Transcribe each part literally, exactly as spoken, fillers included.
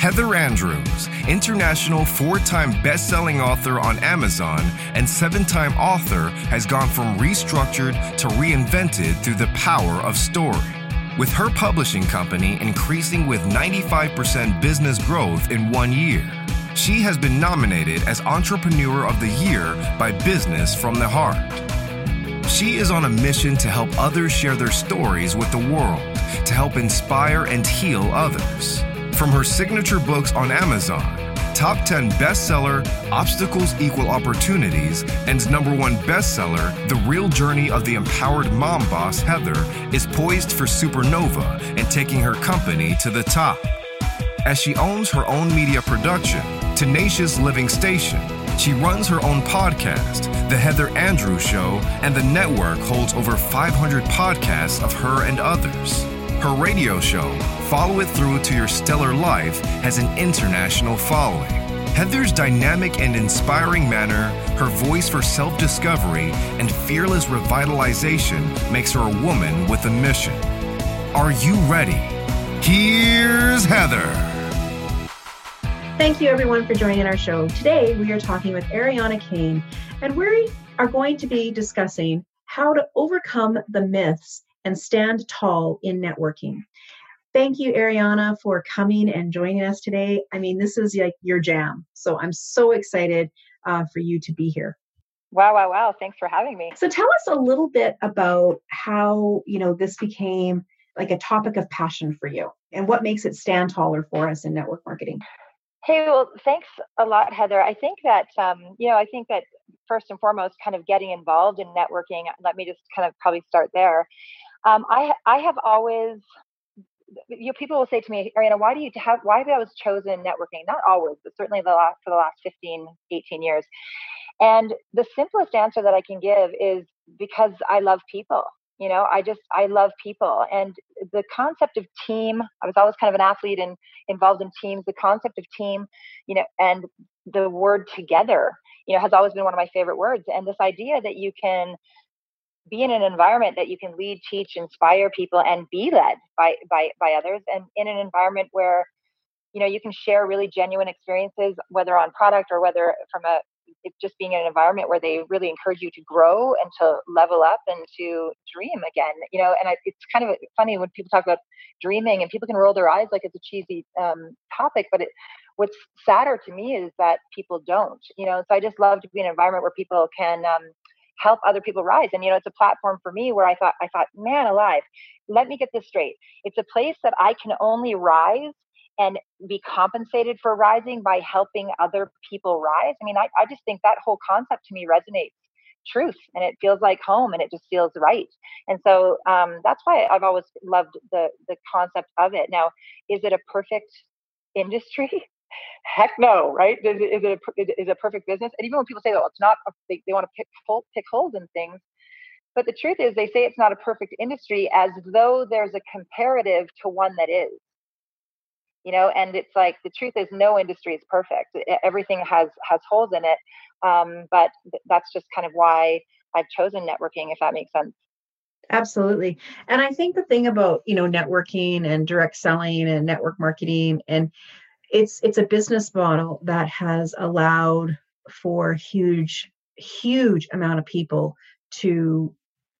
Heather Andrews, international four-time best-selling author on Amazon and seven-time author, has gone from restructured to reinvented through the power of story. With her publishing company increasing with ninety-five percent business growth in one year. She has been nominated as Entrepreneur of the Year by Business from the Heart. She is on a mission to help others share their stories with the world, to help inspire and heal others. From her signature books on Amazon, top ten bestseller, Obstacles Equal Opportunities, and number one bestseller, The Real Journey of the Empowered Mom Boss, Heather is poised for supernova and taking her company to the top. As she owns her own media production, Tenacious Living Station, she runs her own podcast, The Heather Andrews Show, and the network holds over five hundred podcasts of her and others. Her radio show, Follow It Through to Your Stellar Life, has an international following. Heather's dynamic and inspiring manner, her voice for self-discovery, and fearless revitalization makes her a woman with a mission. Are you ready? Here's Heather. Thank you, everyone, for joining our show. Today, we are talking with Ariana Kane, and we are going to be discussing how to overcome the myths and stand tall in networking. Thank you, Ariana, for coming and joining us today. I mean, this is like your jam, so I'm so excited uh, for you to be here. Wow, wow, wow. Thanks for having me. So tell us a little bit about how, you know, this became like a topic of passion for you and what makes it stand taller for us in network marketing. Hey, well, thanks a lot, Heather. I think that, um, you know, I think that first and foremost, kind of getting involved in networking, let me just kind of probably start there. Um, I I have always, you know, people will say to me, Ariana, why do you have, why have I always chosen networking? Not always, but certainly the last, for the last fifteen, eighteen years. And the simplest answer that I can give is because I love people. You know, I just, I love people. And the concept of team, I was always kind of an athlete and involved in teams. The concept of team, you know, and the word together, you know, has always been one of my favorite words. And this idea that you can be in an environment that you can lead, teach, inspire people and be led by, by, by others, and in an environment where, you know, you can share really genuine experiences, whether on product or whether from a, it's just being in an environment where they really encourage you to grow and to level up and to dream again, you know, and I, it's kind of funny when people talk about dreaming and people can roll their eyes like it's a cheesy um, topic, but it, what's sadder to me is that people don't, you know, so I just love to be in an environment where people can um, help other people rise. And, you know, it's a platform for me where I thought, I thought, man alive, let me get this straight. It's a place that I can only rise and be compensated for rising by helping other people rise. I mean, I, I just think that whole concept to me resonates truth, and it feels like home, and it just feels right. And so um, that's why I've always loved the the concept of it. Now, is it a perfect industry? Heck no, right? Is it, is it a, is it a perfect business? And even when people say, "Oh, it's not," they, they want to pick hole, pick holes in things. But the truth is, they say it's not a perfect industry as though there's a comparative to one that is. You know, and it's like, the truth is no industry is perfect. Everything has, has holes in it. Um, but th- that's just kind of why I've chosen networking, if that makes sense. Absolutely. And I think the thing about, you know, networking and direct selling and network marketing, and it's, it's a business model that has allowed for huge, huge amount of people to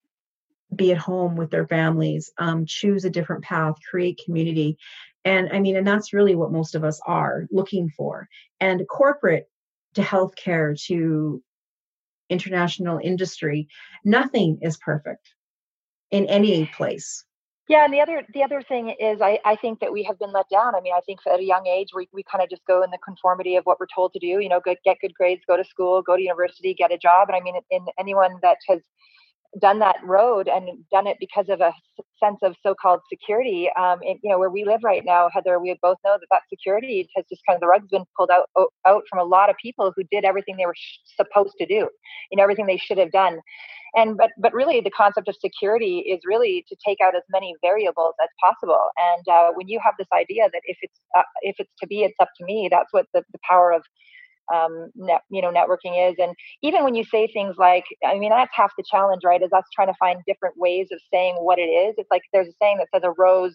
be at home with their families, um, choose a different path, create community. And I mean, and that's really what most of us are looking for. And corporate to healthcare to international industry, nothing is perfect in any place. Yeah, and the other the other thing is I, I think that we have been let down. I mean, I think at a young age, we, we kind of just go in the conformity of what we're told to do, you know, good, get good grades, go to school, go to university, get a job. And I mean, in anyone that has done that road and done it because of a sense of so-called security, um, it, you know, where we live right now, Heather, we both know that that security has just kind of, the rug's been pulled out, out from a lot of people who did everything they were sh- supposed to do, you know, everything they should have done. And, but, but really the concept of security is really to take out as many variables as possible. And uh, when you have this idea that if it's, uh, if it's to be, it's up to me, that's what the, the power of um, net, you know, networking is. And even when you say things like, I mean, that's half the challenge, right? Is us trying to find different ways of saying what it is. It's like, there's a saying that says a rose,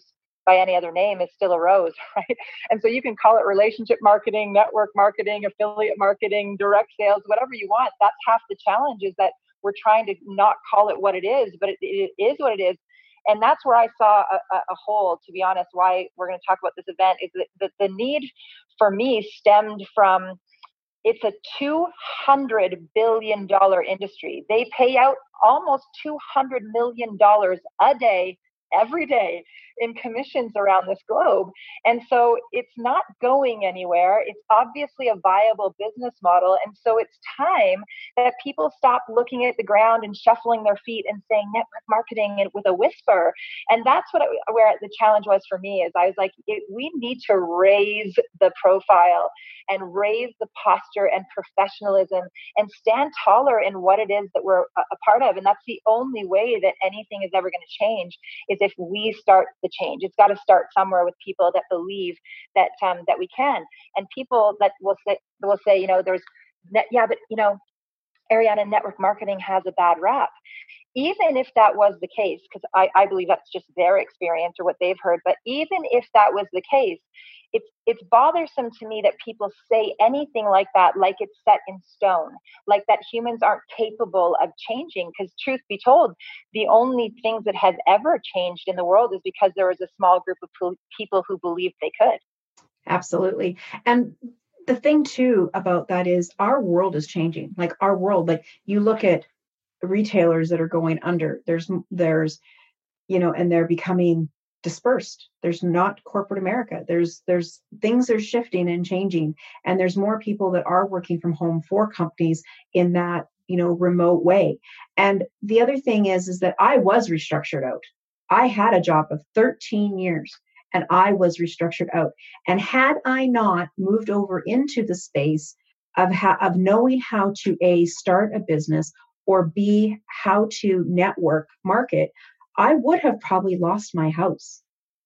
by any other name is still a rose, right? And so you can call it relationship marketing, network marketing, affiliate marketing, direct sales, whatever you want. That's half the challenge, is that we're trying to not call it what it is, but it, it is what it is. And that's where I saw a, a hole, to be honest, why we're going to talk about this event, is that the, the need for me stemmed from, it's a two hundred billion dollars industry. They pay out almost two hundred million dollars a day, every day, in commissions around this globe. And so it's not going anywhere. It's obviously a viable business model. And so it's time that people stop looking at the ground and shuffling their feet and saying network marketing with a whisper. And that's what I, where the challenge was for me, is I was like, it, we need to raise the profile and raise the posture and professionalism and stand taller in what it is that we're a, a part of. And that's the only way that anything is ever going to change, is if we start the change. It's got to start somewhere with people that believe that um, that we can, and people that will say will say, you know, there's net, yeah, but you know, Ariana, network marketing has a bad rap. Even if that was the case, because I, I believe that's just their experience or what they've heard, but even if that was the case, it's it's bothersome to me that people say anything like that, like it's set in stone, like that humans aren't capable of changing. Because truth be told, the only things that have ever changed in the world is because there was a small group of people who believed they could. Absolutely. And the thing too about that is our world is changing. Like our world, like you look at retailers that are going under, there's, there's, you know, and they're becoming dispersed. There's not corporate America. There's, there's things are shifting and changing. And there's more people that are working from home for companies in that, you know, remote way. And the other thing is, is that I was restructured out. I had a job of thirteen years and I was restructured out. And had I not moved over into the space of, ha- of knowing how to A, start a business, or B, how to network market, I would have probably lost my house.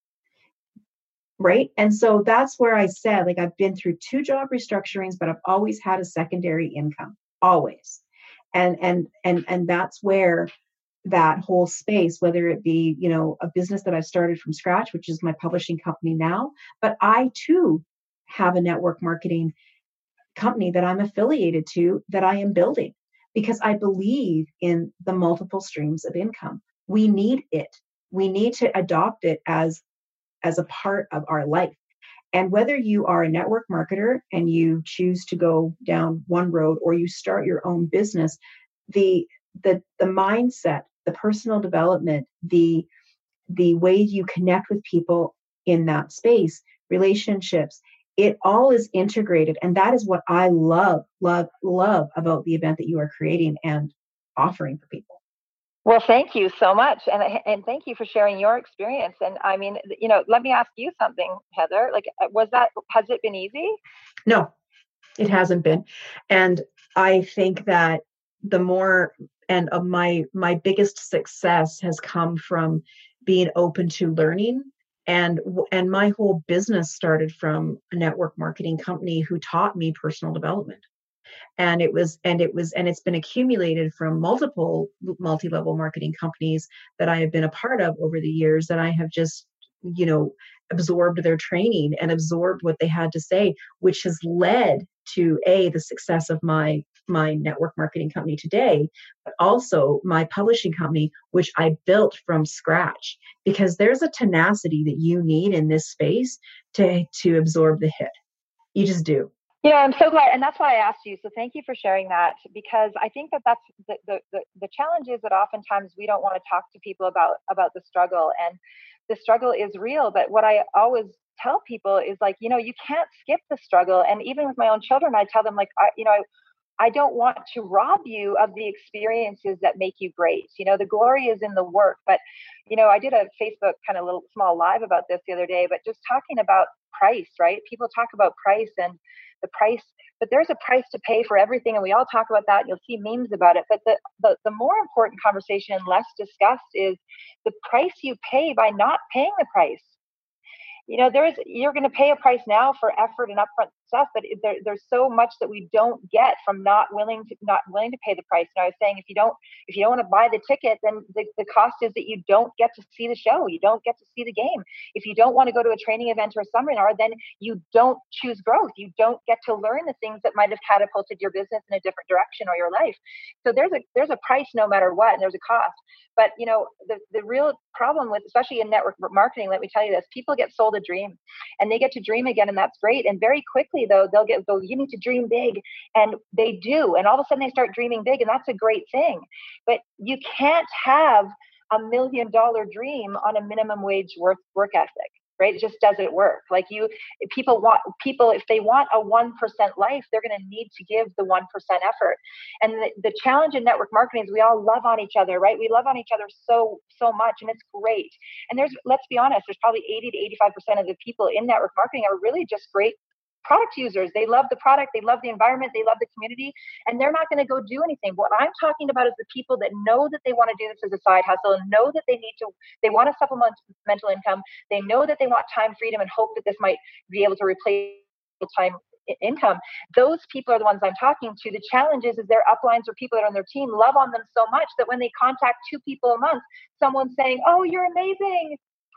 Right. And so that's where I said, like, I've been through two job restructurings, but I've always had a secondary income, always. And, and, and, and that's where that whole space, whether it be, you know, a business that I've started from scratch, which is my publishing company now, but I too have a network marketing company that I'm affiliated to, that I am building, because I believe in the multiple streams of income. We need it. We need to adopt it as, as a part of our life. And whether you are a network marketer and you choose to go down one road, or you start your own business, the the the mindset, the personal development, the the way you connect with people in that space, relationships, it all is integrated. And that is what I love, love, love about the event that you are creating and offering for people. Well, thank you so much. And, and thank you for sharing your experience. And I mean, you know, let me ask you something, Heather, like, was that, has it been easy? No, it hasn't been. And I think that the more, and of my, my biggest success has come from being open to learning. And, and my whole business started from a network marketing company who taught me personal development. And it was, and it was, and it's been accumulated from multiple multi-level marketing companies that I have been a part of over the years, that I have just, you know, absorbed their training and absorbed what they had to say, which has led to A, the success of my, my network marketing company today, but also my publishing company, which I built from scratch, because there's a tenacity that you need in this space to, to absorb the hit. You just do. Yeah, I'm so glad. And that's why I asked you. So thank you for sharing that, because I think that that's the, the, the, the challenge is that oftentimes we don't want to talk to people about, about the struggle, and the struggle is real. But what I always tell people is, like, you know, you can't skip the struggle. And even with my own children, I tell them, like, I, you know, I, I don't want to rob you of the experiences that make you great. You know, the glory is in the work. But, you know, I did a Facebook kind of little small live about this the other day, but just talking about price, right? People talk about price and the price, but there's a price to pay for everything. And we all talk about that, and you'll see memes about it. But the, the, the more important conversation, less discussed, is the price you pay by not paying the price. You know, there is, you're going to pay a price now for effort and upfront stuff, but there, there's so much that we don't get from not willing to not willing to pay the price. And I was saying, if you don't if you don't want to buy the ticket, then the, the cost is that you don't get to see the show, you don't get to see the game. If you don't want to go to a training event or a seminar, then you don't choose growth. You don't get to learn the things that might have catapulted your business in a different direction or your life. So there's a there's a price no matter what, and there's a cost. But you know, the the real problem with, especially in network marketing, let me tell you this: people get sold a dream, and they get to dream again, and that's great. And very quickly, though, they'll get go, you need to dream big, and they do, and all of a sudden they start dreaming big, and that's a great thing. But you can't have a million dollar dream on a minimum wage work work ethic. Right? It just doesn't work. Like you, people want people, if they want a one percent life, they're going to need to give the one percent effort. And the, the challenge in network marketing is we all love on each other, right? We love on each other so, so much, and it's great. And there's, let's be honest, there's probably eighty to eighty-five percent of the people in network marketing are really just great product users. They love the product, they love the environment, they love the community, and they're not going to go do anything. What I'm talking about is the people that know that they want to do this as a side hustle, and know that they need to, they want to supplement mental income. They know that they want time freedom and hope that this might be able to replace time income. Those people are the ones I'm talking to. The challenge is, is their uplines or people that are on their team love on them so much that when they contact two people a month, someone's saying, "Oh, you're amazing."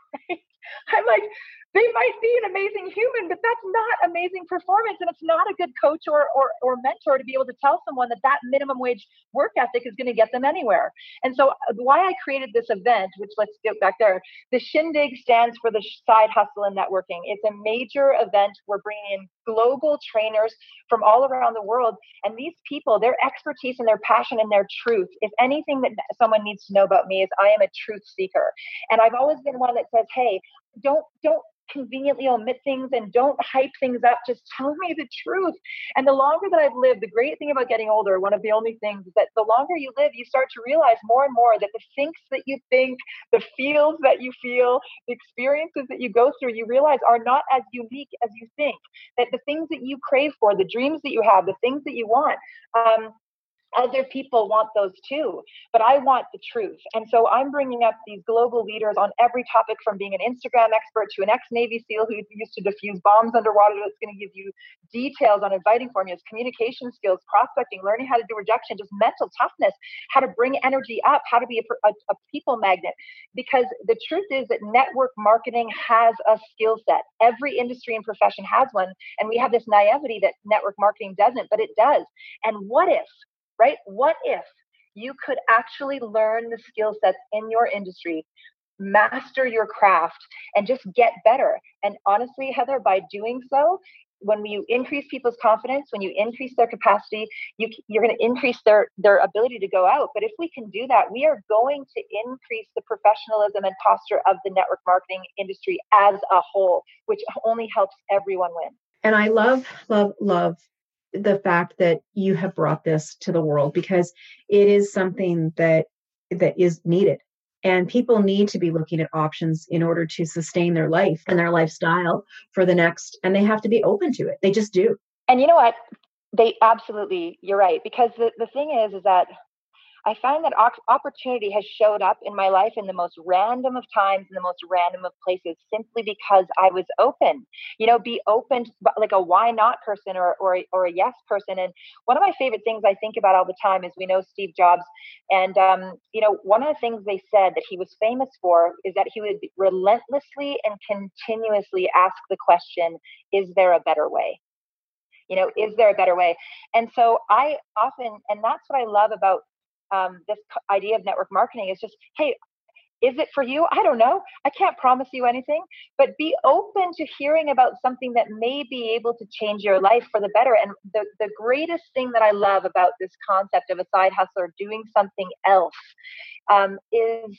I'm like, they might be an amazing human, but that's not amazing performance. And it's not a good coach or, or, or mentor to be able to tell someone that that minimum wage work ethic is going to get them anywhere. And so why I created this event, which let's get back there, the Shindig stands for the Side Hustle and Networking. It's a major event. We're bringing in global trainers from all around the world. And these people, their expertise and their passion and their truth, if anything that someone needs to know about me, is I am a truth seeker. And I've always been one that says, hey, don't, don't, conveniently omit things and don't hype things up. Just tell me the truth. And the longer that I've lived, the great thing about getting older, one of the only things is that the longer you live, you start to realize more and more that the thinks that you think, the feels that you feel, the experiences that you go through, you realize are not as unique as you think. That the things that you crave for, the dreams that you have, the things that you want, um, other people want those too, but I want the truth. And so I'm bringing up these global leaders on every topic, from being an Instagram expert to an ex-Navy SEAL who used to defuse bombs underwater, that's going to give you details on inviting formulas, communication skills, prospecting, learning how to do rejection, just mental toughness, how to bring energy up, how to be a, a, a people magnet. Because the truth is that network marketing has a skill set. Every industry and profession has one. And we have this naivety that network marketing doesn't, but it does. And what if, right? What if you could actually learn the skill sets in your industry, master your craft, and just get better? And honestly, Heather, by doing so, when you increase people's confidence, when you increase their capacity, you, you're going to increase their, their ability to go out. But if we can do that, we are going to increase the professionalism and posture of the network marketing industry as a whole, which only helps everyone win. And I love, love, love the fact that you have brought this to the world, because it is something that that is needed, and people need to be looking at options in order to sustain their life and their lifestyle for the next, and they have to be open to it. They just do. And you know what? They absolutely, you're right. Because the, the thing is, is that I find that opportunity has showed up in my life in the most random of times, in the most random of places, simply because I was open. You know, be open, to, like a why not person or, or, or a yes person. And one of my favorite things I think about all the time is, we know Steve Jobs. And, um, you know, one of the things they said that he was famous for is that he would relentlessly and continuously ask the question, is there a better way? You know, is there a better way? And so I often, and that's what I love about Um, this idea of network marketing, is just, hey, is it for you? I don't know. I can't promise you anything, but be open to hearing about something that may be able to change your life for the better. And the, the greatest thing that I love about this concept of a side hustler doing something else um, is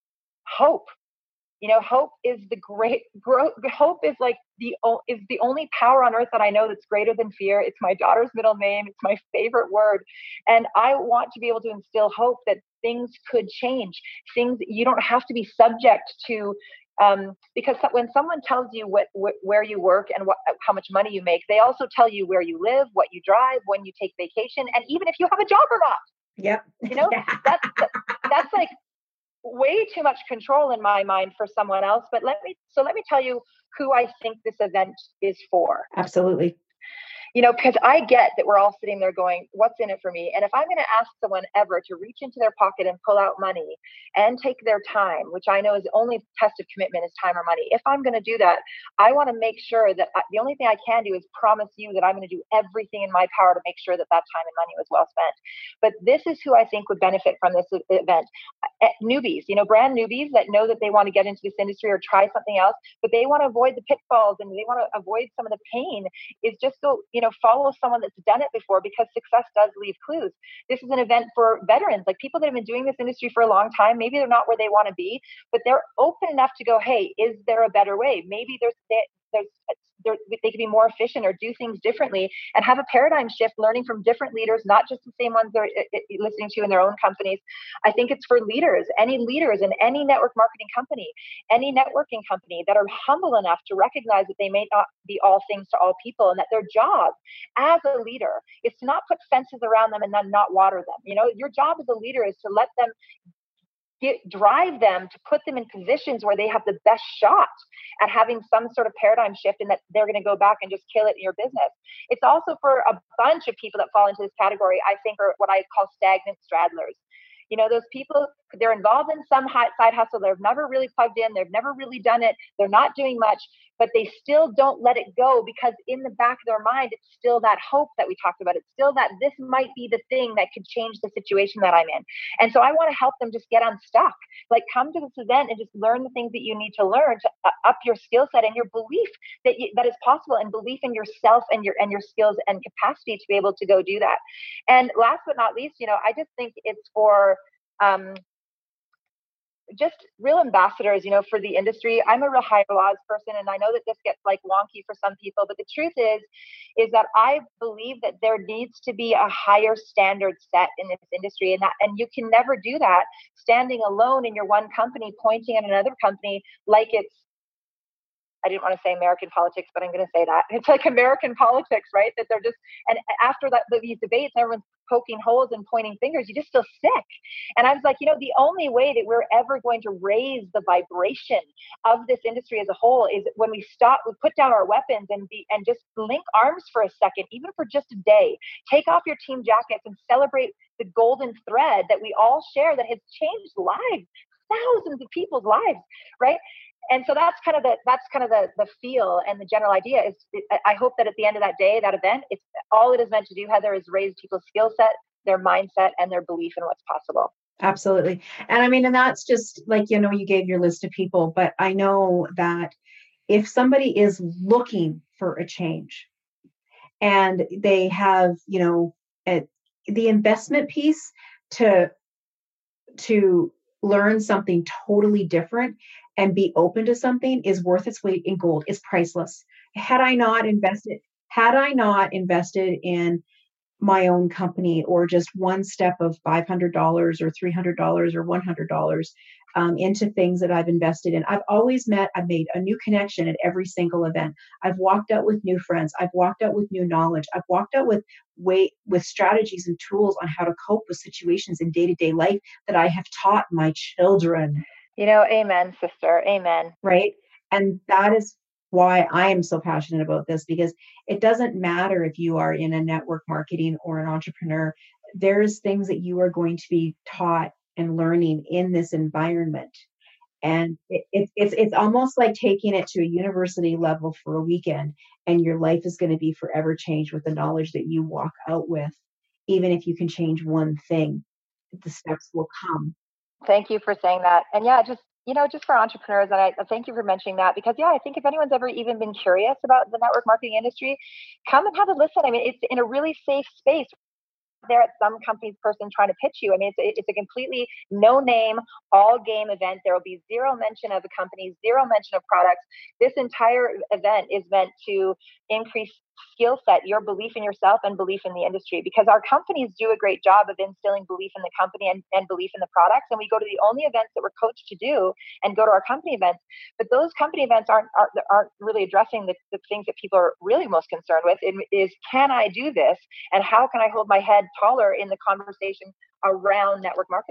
hope. You know, hope is the great growth. Hope is like the is the only power on earth that I know that's greater than fear. It's my daughter's middle name. It's my favorite word. And I want to be able to instill hope that things could change. Things, you don't have to be subject to, um, because when someone tells you what, wh- where you work and what, how much money you make, they also tell you where you live, what you drive, when you take vacation, and even if you have a job or not. Yep. You know, that's that's like way too much control in my mind for someone else. But let me, so let me tell you who I think this event is for. Absolutely. You know, because I get that we're all sitting there going, what's in it for me? And if I'm going to ask someone ever to reach into their pocket and pull out money and take their time, which I know is the only test of commitment is time or money. If I'm going to do that, I want to make sure that I, the only thing I can do is promise you that I'm going to do everything in my power to make sure that that time and money was well spent. But this is who I think would benefit from this event. Newbies, you know, brand newbies that know that they want to get into this industry or try something else, but they want to avoid the pitfalls and they want to avoid some of the pain, is just go, you know, follow someone that's done it before, because success does leave clues. This is an event for veterans, like people that have been doing this industry for a long time. Maybe they're not where they want to be, but they're open enough to go, hey, is there a better way? Maybe there's, there's, they can be more efficient or do things differently and have a paradigm shift, learning from different leaders, not just the same ones they're listening to in their own companies. I think it's for leaders, any leaders in any network marketing company, any networking company that are humble enough to recognize that they may not be all things to all people, and that their job as a leader is to not put fences around them and then not water them. You know, your job as a leader is to let them Get, drive them to put them in positions where they have the best shot at having some sort of paradigm shift, and that they're going to go back and just kill it in your business. It's also for a bunch of people that fall into this category, I think, are what I call stagnant straddlers. You know, those people, they're involved in some side hustle. They've never really plugged in. They've never really done it. They're not doing much, but they still don't let it go, because in the back of their mind, it's still that hope that we talked about. It's still that this might be the thing that could change the situation that I'm in. And so I want to help them just get unstuck. Like, come to this event and just learn the things that you need to learn to up your skill set and your belief that you, that is possible, and belief in yourself and your and your skills and capacity to be able to go do that. And last but not least, you know, I just think it's for um, just real ambassadors, you know, for the industry. I'm a real higher laws person, and I know that this gets like wonky for some people, but the truth is, is that I believe that there needs to be a higher standard set in this industry, and that, and you can never do that standing alone in your one company, pointing at another company like it's, I didn't want to say American politics, but I'm going to say that. It's like American politics, right? That they're just, and after that, these debates, everyone's poking holes and pointing fingers. You just feel sick. And I was like, you know, the only way that we're ever going to raise the vibration of this industry as a whole is when we stop, we put down our weapons and be, and just link arms for a second, even for just a day. Take off your team jackets and celebrate the golden thread that we all share that has changed lives, thousands of people's lives, right? And so that's kind of the that's kind of the the feel and the general idea is. I hope that at the end of that day, that event, it's all it is meant to do, Heather, is raise people's skill set, their mindset, and their belief in what's possible. Absolutely. And I mean, and that's just like, you know, you gave your list of people, but I know that if somebody is looking for a change and they have, you know, a, the investment piece to to learn something totally different and be open to something is worth its weight in gold. It's priceless. Had I not invested, had I not invested in my own company, or just one step of five hundred dollars or three hundred dollars or one hundred dollars um, into things that I've invested in, I've always met, I've made a new connection at every single event. I've walked out with new friends. I've walked out with new knowledge. I've walked out with way, with strategies and tools on how to cope with situations in day-to-day life that I have taught my children. You know, amen, sister. Amen. Right. And that is why I am so passionate about this, because it doesn't matter if you are in a network marketing or an entrepreneur. There's things that you are going to be taught and learning in this environment. And it, it, it's it's almost like taking it to a university level for a weekend, and your life is going to be forever changed with the knowledge that you walk out with. Even if you can change one thing, the steps will come. Thank you for saying that. And yeah, just, you know, just for entrepreneurs, and I thank you for mentioning that, because yeah, I think if anyone's ever even been curious about the network marketing industry, come and have a listen. I mean, it's in a really safe space. There at some company's person trying to pitch you. I mean, it's, it's a completely no name, all game event. There will be zero mention of the company, zero mention of products. This entire event is meant to increase skill set, your belief in yourself and belief in the industry, because our companies do a great job of instilling belief in the company and, and belief in the products. And we go to the only events that we're coached to do and go to our company events. But those company events aren't aren't, aren't really addressing the, the things that people are really most concerned with. It is, can I do this? And how can I hold my head taller in the conversation around network marketing?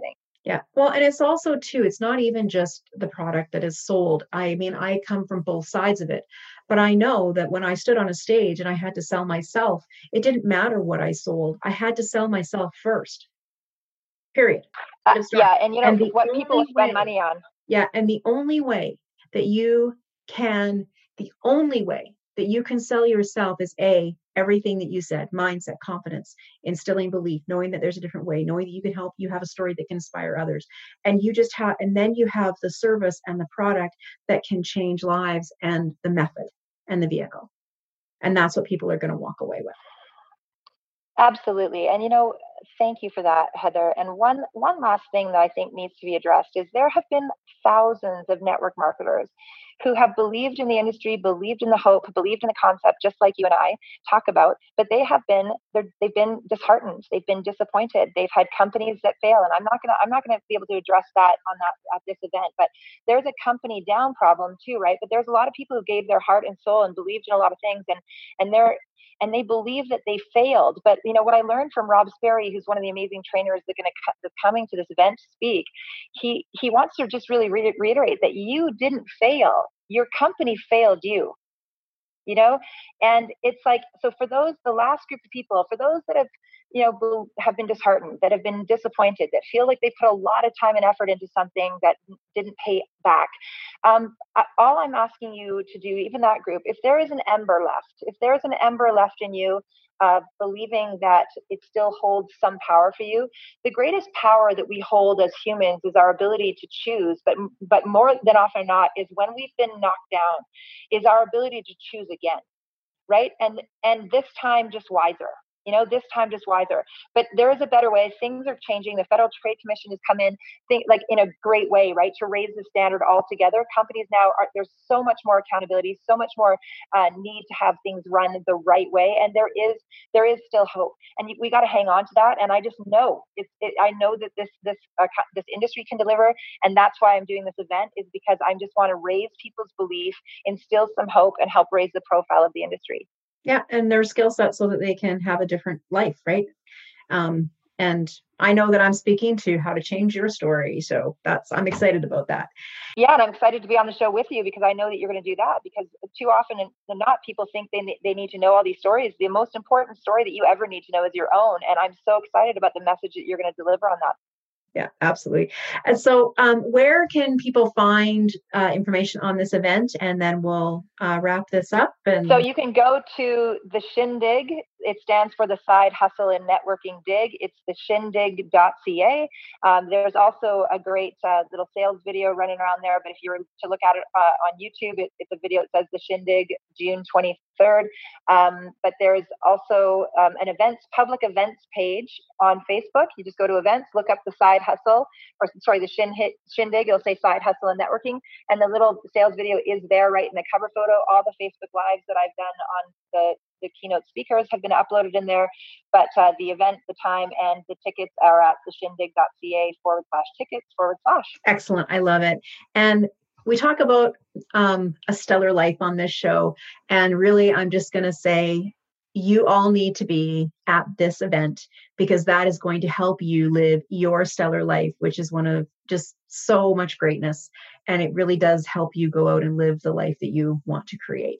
Yeah. Well, and it's also too, it's not even just the product that is sold. I mean, I come from both sides of it, but I know that when I stood on a stage and I had to sell myself, it didn't matter what I sold. I had to sell myself first. Period. Uh, yeah. And you know, and the what people only spend way, money on. Yeah. And the only way that you can, the only way that you can sell yourself is A, everything that you said, mindset, confidence, instilling belief, knowing that there's a different way, knowing that you can help, you have a story that can inspire others. And you just have, and then you have the service and the product that can change lives and the method and the vehicle. And that's what people are going to walk away with. Absolutely. And, you know, thank you for that, Heather. And one, one last thing that I think needs to be addressed is there have been thousands of network marketers who have believed in the industry, believed in the hope, believed in the concept, just like you and I talk about, but they have been, they've been disheartened. They've been disappointed. They've had companies that fail. And I'm not going to, I'm not going to be able to address that on that, at this event, but there's a company down problem too, right? But there's a lot of people who gave their heart and soul and believed in a lot of things, and, and they're, and they believe that they failed. But you know what I learned from Rob Sperry, who's one of the amazing trainers that going to that's coming to this event to speak, he he wants to just really re- reiterate that you didn't fail. Your company failed you. You know, and it's like, so for those, the last group of people, for those that have, you know, have been disheartened, that have been disappointed, that feel like they put a lot of time and effort into something that didn't pay back. Um, all I'm asking you to do, even that group, if there is an ember left, if there is an ember left in you, uh, believing that it still holds some power for you, the greatest power that we hold as humans is our ability to choose. But but more than often or not is when we've been knocked down, is our ability to choose again, right? And and this time just wiser. You know, this time just wiser. But there is a better way. Things are changing. The Federal Trade Commission has come in, think like in a great way, right, to raise the standard altogether. Companies now are, there's so much more accountability, so much more uh, need to have things run the right way, and there is there is still hope, and we got to hang on to that. And I just know it's it, I know that this this uh, this industry can deliver, and that's why I'm doing this event, is because I just want to raise people's belief, instill some hope, and help raise the profile of the industry. Yeah, and their skill set so that they can have a different life, right? Um, and I know that I'm speaking to how to change your story. So that's, I'm excited about that. Yeah, and I'm excited to be on the show with you because I know that you're going to do that, because too often than not, people think they they need to know all these stories. The most important story that you ever need to know is your own. And I'm so excited about the message that you're going to deliver on that. Yeah, absolutely. And so um, where can people find uh, information on this event? And then we'll uh, wrap this up. And so you can go to the Shindig. It stands for the Side Hustle and Networking Dig. It's the shindig dot c a. Um, there's also a great uh, little sales video running around there. But if you were to look at it uh, on YouTube, it, it's a video that says the Shindig June twenty-third. Um, but there's also um, an events, public events page on Facebook. You just go to events, look up the Side Hustle, or sorry, the Shin hit, Shindig. It'll say Side Hustle and Networking. And the little sales video is there right in the cover photo. All the Facebook Lives that I've done on the the keynote speakers have been uploaded in there, but uh, the event, the time, and the tickets are at the shindig dot c a forward slash tickets forward slash. Excellent. I love it. And we talk about um, a stellar life on this show. And really, I'm just going to say, you all need to be at this event, because that is going to help you live your stellar life, which is one of just so much greatness. And it really does help you go out and live the life that you want to create.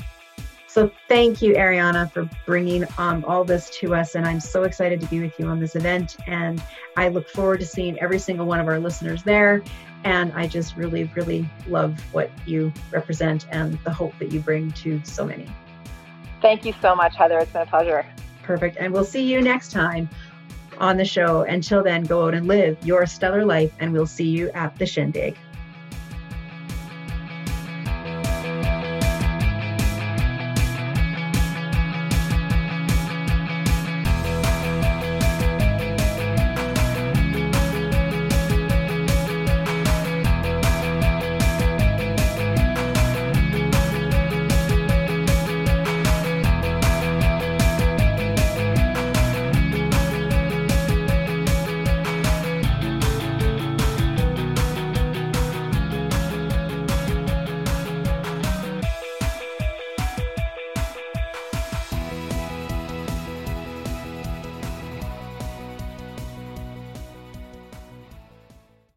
So thank you, Ariana, for bringing um, all this to us. And I'm so excited to be with you on this event. And I look forward to seeing every single one of our listeners there. And I just really, really love what you represent and the hope that you bring to so many. Thank you so much, Heather. It's been a pleasure. Perfect. And we'll see you next time on the show. Until then, go out and live your stellar life, and we'll see you at the Shindig.